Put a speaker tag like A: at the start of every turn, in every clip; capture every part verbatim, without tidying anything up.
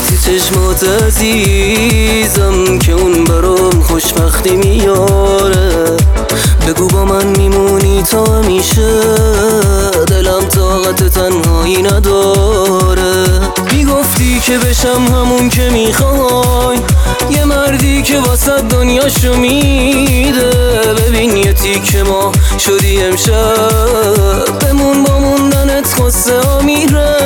A: وقتی چشمات عزیزم که اون برام خوشبختی میاره. بگو با من میمونی تا همیشه، دلم طاقت تنهایی نداره. میگفتی که بشم همون که میخوای، یه مردی که واسه دنیاشو میده. ببین یه تیکه ما شدی امشب، بمون با موندنت خسته ها میره.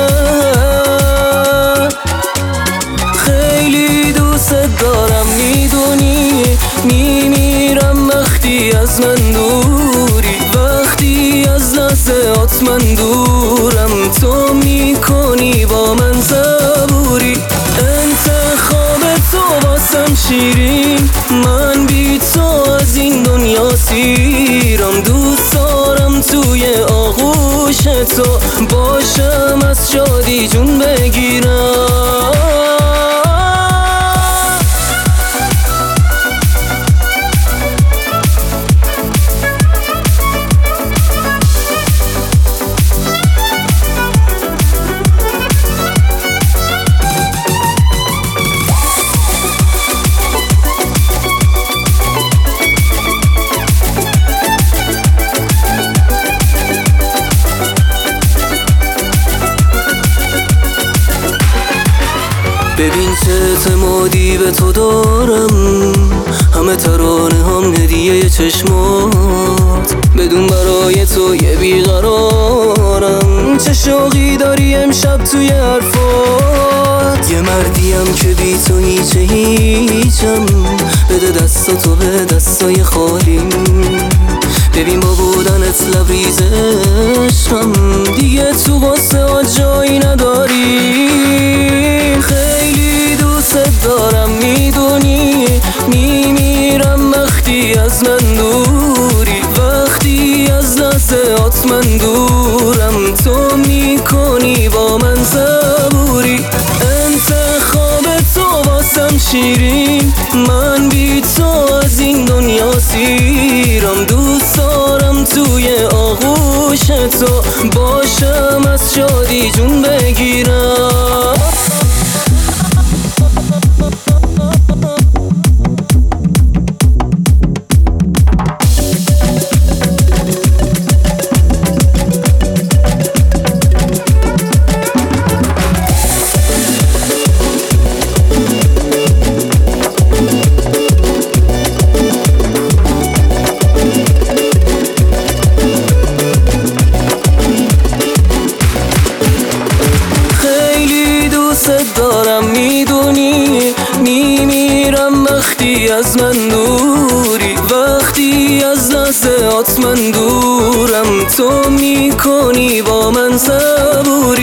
A: خیلی دوست دارم میدونی، میمیرم وقتی از من دوری. وقتی از لحظات من دورم، تو میکنی با من صبوری. انتخاب تو واسم شیرین، من بی تو از این دنیا سیرم. دوست دارم توی آغوش تو باشم، از شادی جون بگیرم. ببین چه اعتمادی به تو دارم، همه ترانه هم هدیه چشمات. بدون برای تو یه بیقرارم، چه شوقی داری امشب توی حرفات. یه مردیم که بی تو هیچ هیچم، بده دستاتو به دستای خالیم. ببین با بودنت لبریزشم، دیگه تو قصه ها جایی نداری. خیلی دوست دارم میدونی، میمیرم وقتی از من دوری. وقتی از لحظات من دورم، تو میکنی با من صبوری. انتخاب تو واسم شیرین، من بی تو از این دنیا سیرم. دوست دارم توی آغوش تو باشم، از شادی جون بگیرم. دارم میدونی، میمیرم وقتی از من دوری. وقتی از لحظات من دورم، تو میکنی با من صبوری.